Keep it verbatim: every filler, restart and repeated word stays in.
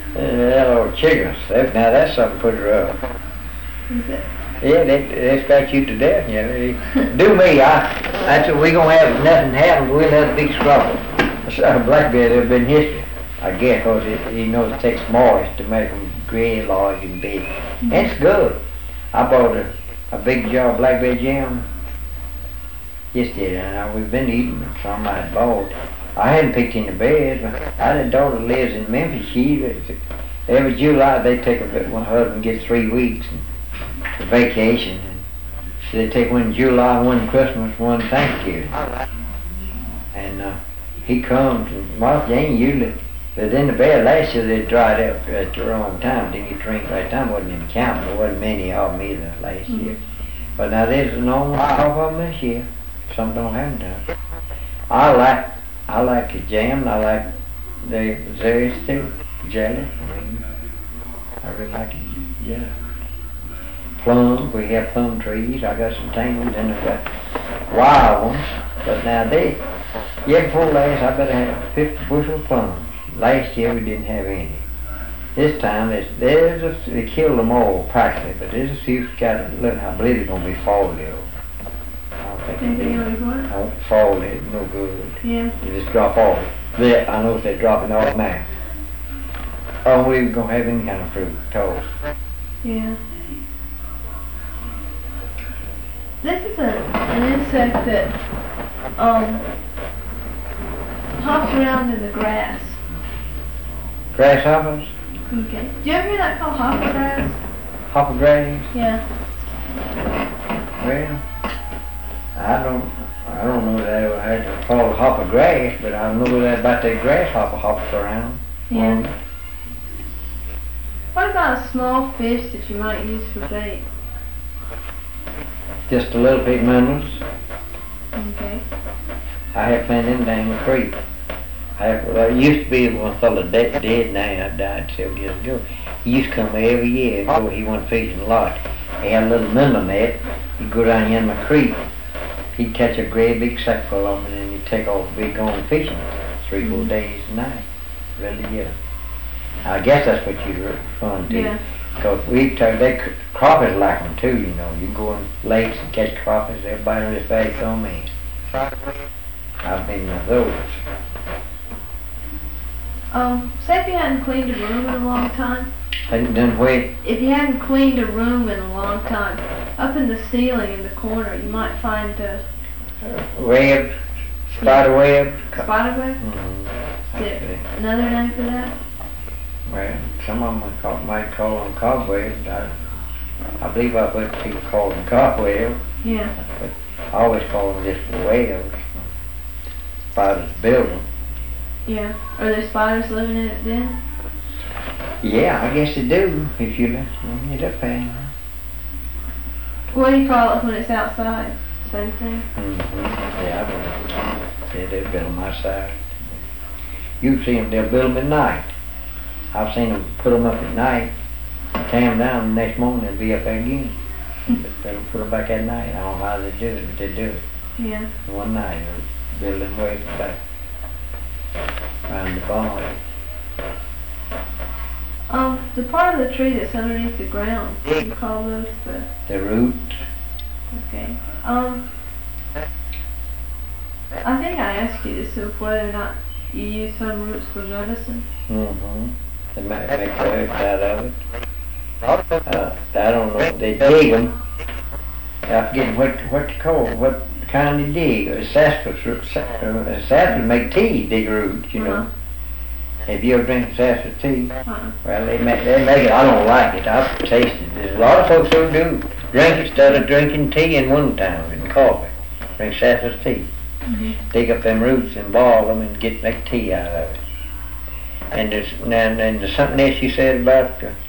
Uh, that old chickens. That, now that's something pretty rough. Is it? Yeah, they they got you to death. Yeah, they, do me. I. That's what we gonna have. Nothing happens. We'll have a big struggle. So blackberry have been history. I guess because it, you know it takes moist to make them green, large, and big. Mm-hmm. And it's good. I bought a, a big jar of blackberry jam yesterday, and I, we've been eating some I bought. I hadn't picked any berries. I had a daughter that lives in Memphis. She every July they take a her husband gets three weeks for vacation. And so they take one in July, one in Christmas, one Thanksgiving. And uh, he comes and Martha Jane usually. But then the bear last year they dried up at the wrong time. Didn't get drink right time. Wasn't in the count. There wasn't many of them either last mm-hmm. year. But now there's a normal crop of them this year. Some don't have them. I like I like the jam. I like the berries too. Jelly. I mean, I really like it. Yeah. Plum. We have plum trees. I got some tangles and I got wild ones. But now they, year before last, I better have fifty bushel plums. Last year we didn't have any. This time there's, there's a, they killed them all practically, but there's a few scattered. Look, I believe it's gonna be fall though. I don't think it'll be what? I don't fall it, no good. Yeah. They just drop off. They, I know if they're dropping off now. Oh, we ain't gonna have any kind of fruit, toast. Yeah. This is a, an insect that um hops around in the grass. Grasshoppers? Okay. Do you ever hear that called hopper grass? Hopper grass? Yeah. Well, I don't, I don't know that I ever had to call it hopper grass, but I know that about that grasshopper hops around. Yeah. Um, What about a small fish that you might use for bait? just a little bit minnows. Okay. I have plenty of them down the creek. I have, well, it used to be one fellow dead, dead now, died several years ago. He used to come every year and go, he went fishing a lot. He had a little minnow net. He'd go down here in the creek. He'd catch a great big sack full of them and then he'd take off big going fishing three, four days a night. Really, yeah. I guess that's what you're referring to. Yeah. Because we take, they, crawfish like them too, you know. You go in lakes and catch crawfish, everybody on this bag on me. I've been to those. Um, say if you hadn't cleaned a room in a long time. Hadn't done what? If you hadn't cleaned a room in a long time, up in the ceiling in the corner, you might find a Web, spider web. spider web. Mm-hmm. Is there another name for that? Well, some of them might call, might call them cobwebs. I, I believe I heard people call them cobwebs. Yeah. But I always call them just webs. Spiders build them. Yeah. Are there spiders living in it then? Yeah, I guess they do, if you let it up there. What do you call it when it's outside? Same thing? Mm-hmm. Yeah, I believe. Yeah, they build them outside. You see them, they'll build them at night. I've seen them put them up at night, tear them down, the next morning they'll be up there again. But they'll put them back at night. I don't know how they do it, but they do it. Yeah. One night, they'll build them way back around the barn. Um, the part of the tree that's underneath the ground, what do you call those? The, The roots. okay. Um, I think I asked you this of whether or not you use some roots for medicine. Mm-hmm. They make, make herbs out of it. Uh, I don't know. They dig them. I forget what what to call it, what kind they dig. Uh, Sassafras roots. Uh, sassafras make tea, dig roots, you know. Uh-huh. Have you ever drank sassafras tea? Uh-uh. Well, they make they make it. I don't like it. I've tasted it. There's a lot of folks who do drink it instead of drinking tea in one time and coffee. Drink sassafras tea. Mm-hmm. Dig up them roots and boil them and get make tea out of it. And there's and, and there's something else you said about. Uh,